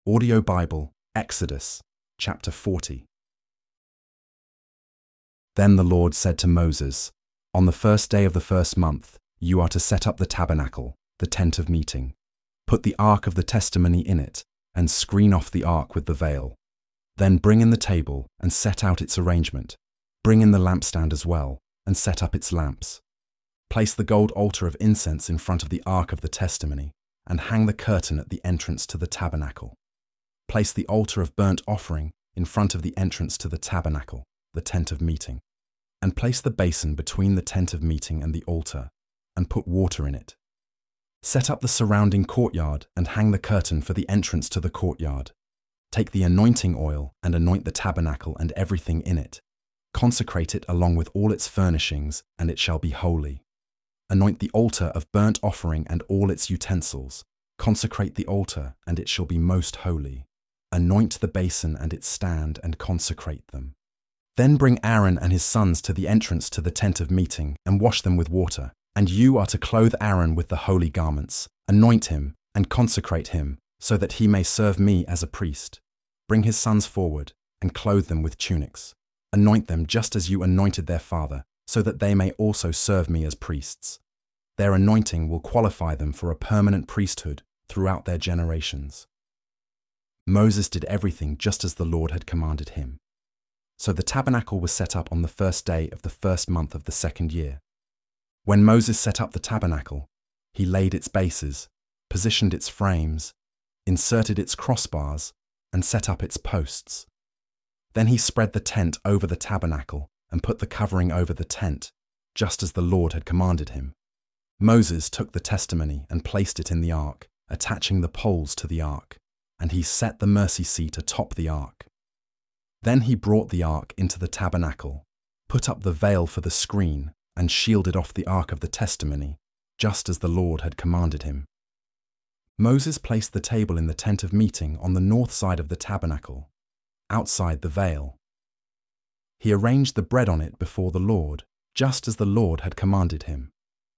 Audio Bible, Exodus, chapter 40. Then the Lord said to Moses, "On the first day of the first month, you are to set up the tabernacle, the tent of meeting. Put the ark of the testimony in it, and screen off the ark with the veil. Then bring in the table and set out its arrangement. Bring in the lampstand as well, and set up its lamps. Place the gold altar of incense in front of the ark of the testimony, and hang the curtain at the entrance to the tabernacle. Place the altar of burnt offering in front of the entrance to the tabernacle, the tent of meeting, and place the basin between the tent of meeting and the altar, and put water in it. Set up the surrounding courtyard and hang the curtain for the entrance to the courtyard. Take the anointing oil and anoint the tabernacle and everything in it. Consecrate it along with all its furnishings, and it shall be holy. Anoint the altar of burnt offering and all its utensils. Consecrate the altar, and it shall be most holy. Anoint the basin and its stand, and consecrate them. Then bring Aaron and his sons to the entrance to the tent of meeting, and wash them with water. And you are to clothe Aaron with the holy garments, anoint him, and consecrate him, so that he may serve me as a priest. Bring his sons forward, and clothe them with tunics. Anoint them just as you anointed their father, so that they may also serve me as priests. Their anointing will qualify them for a permanent priesthood throughout their generations." Moses did everything just as the Lord had commanded him. So the tabernacle was set up on the first day of the first month of the second year. When Moses set up the tabernacle, he laid its bases, positioned its frames, inserted its crossbars, and set up its posts. Then he spread the tent over the tabernacle and put the covering over the tent, just as the Lord had commanded him. Moses took the testimony and placed it in the ark, attaching the poles to the ark, and he set the mercy seat atop the ark. Then he brought the ark into the tabernacle, put up the veil for the screen, and shielded off the ark of the testimony, just as the Lord had commanded him. Moses placed the table in the tent of meeting on the north side of the tabernacle, outside the veil. He arranged the bread on it before the Lord, just as the Lord had commanded him.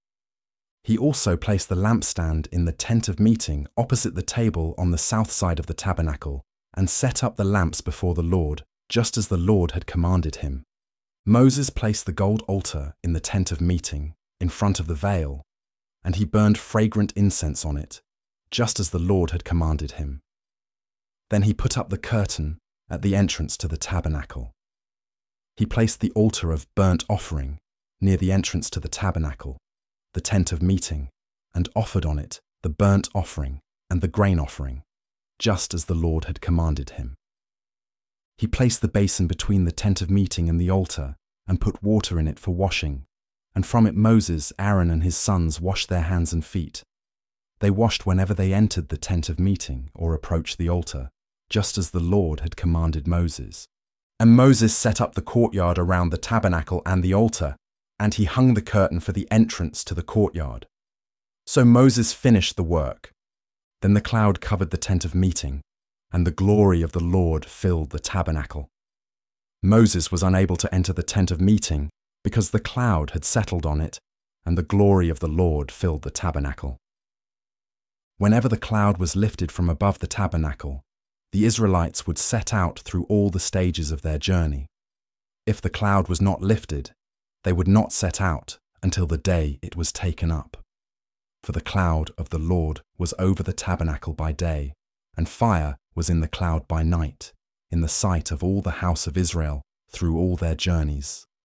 He also placed the lampstand in the tent of meeting opposite the table on the south side of the tabernacle, and set up the lamps before the Lord, just as the Lord had commanded him. Moses placed the gold altar in the tent of meeting, in front of the veil, and he burned fragrant incense on it, just as the Lord had commanded him. Then he put up the curtain at the entrance to the tabernacle. He placed the altar of burnt offering near the entrance to the tabernacle, the tent of meeting, and offered on it the burnt offering and the grain offering, just as the Lord had commanded him. He placed the basin between the tent of meeting and the altar, and put water in it for washing, and from it Moses, Aaron, and his sons washed their hands and feet. They washed whenever they entered the tent of meeting or approached the altar, just as the Lord had commanded Moses. And Moses set up the courtyard around the tabernacle and the altar, and he hung the curtain for the entrance to the courtyard. So Moses finished the work. Then the cloud covered the tent of meeting, and the glory of the Lord filled the tabernacle. Moses was unable to enter the tent of meeting because the cloud had settled on it, and the glory of the Lord filled the tabernacle. Whenever the cloud was lifted from above the tabernacle, the Israelites would set out through all the stages of their journey. If the cloud was not lifted, they would not set out until the day it was taken up. For the cloud of the Lord was over the tabernacle by day, and fire was in the cloud by night, in the sight of all the house of Israel through all their journeys.